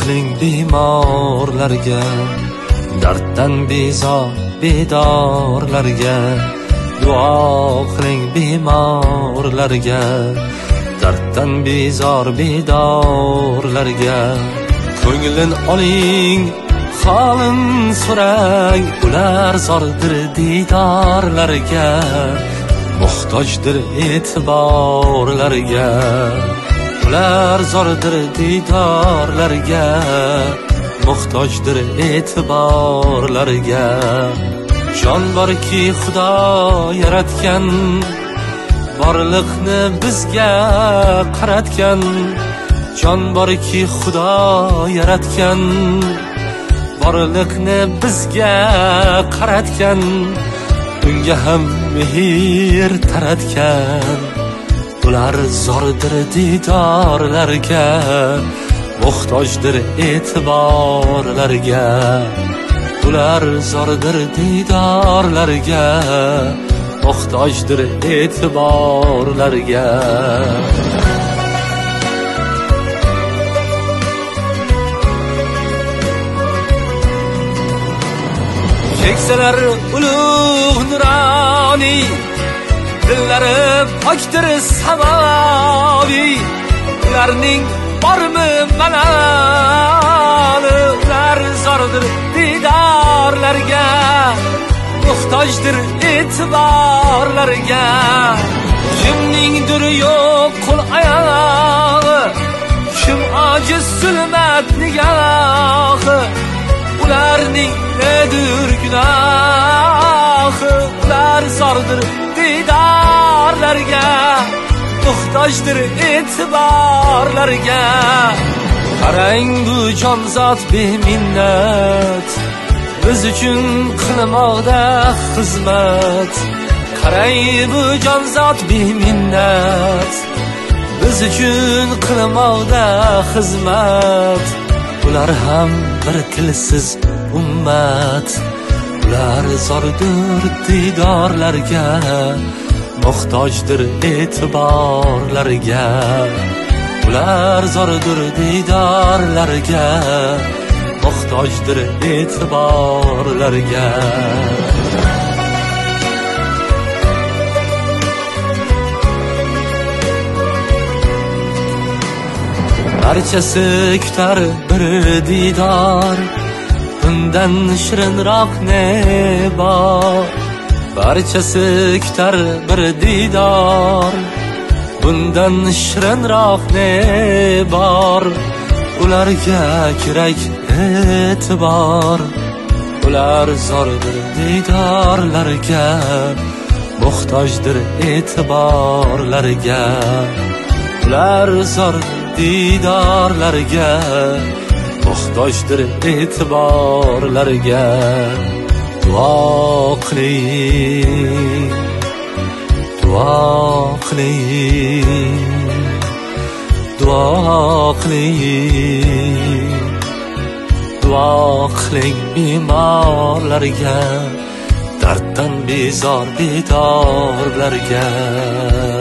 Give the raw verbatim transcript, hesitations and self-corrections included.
qiling bemorlarga, darddan bezor bedorlarga. Duo qiling bemorlarga, darddan bezor bedorlarga. Ko'nglin oling, holin so'rang, ular zordir didorlarga, muhtojdir e'tiborlarga. Ular zordir didorlarga, muhtojdir e'tiborlarga. Jon borki Xudo yaratgan, borliqni bizga qaratgan. Jon borki Xudo yaratgan, borliqni bizga qaratgan. Unga ham mehr taratgan. Ular zordir didorlarga, muhtojdir e'tiborlarga. Ular zordir didorlarga, muhtojdir e'tiborlarga. Keksalar ulug' nuroniy, dillari pokdir samoviy. Ularning bormi maloli, ular zordir didorlarga, muhtojdir e'tiborlarga. Kimningdir yo'q qo'l oyog'i, kim ojiz zulmat nigohi. Ularning nedir gunohi, ular zordir didorlarga, muhtojdir e'tiborlarga. Qarang bu jonzot beminnat, biz uchun qilmoqda xizmat. Qarang bu jonzot beminnat, biz uchun qilmoqda xizmat. Ular ham bir tilsiz ummat. Ular zordir didorlarga, muhtojdir e'tiborlarga. Ular zordir didorlarga, muhtojdir e'tiborlarga. Barchasi kutar bir didor, bundan shirinroq ne bor. Barchasi kutar bir didor, bundan shirinroq ne bor. Ularga kerak e'tibor. Ular zordir didorlarga, muhtojdir e'tiborlarga. Ular zordir didorlarga, muhtojdir e'tiborlarga. Duo qiling, duo qiling, duo qiling, duo qiling bemorlarga, darddan bezor bedorlarga.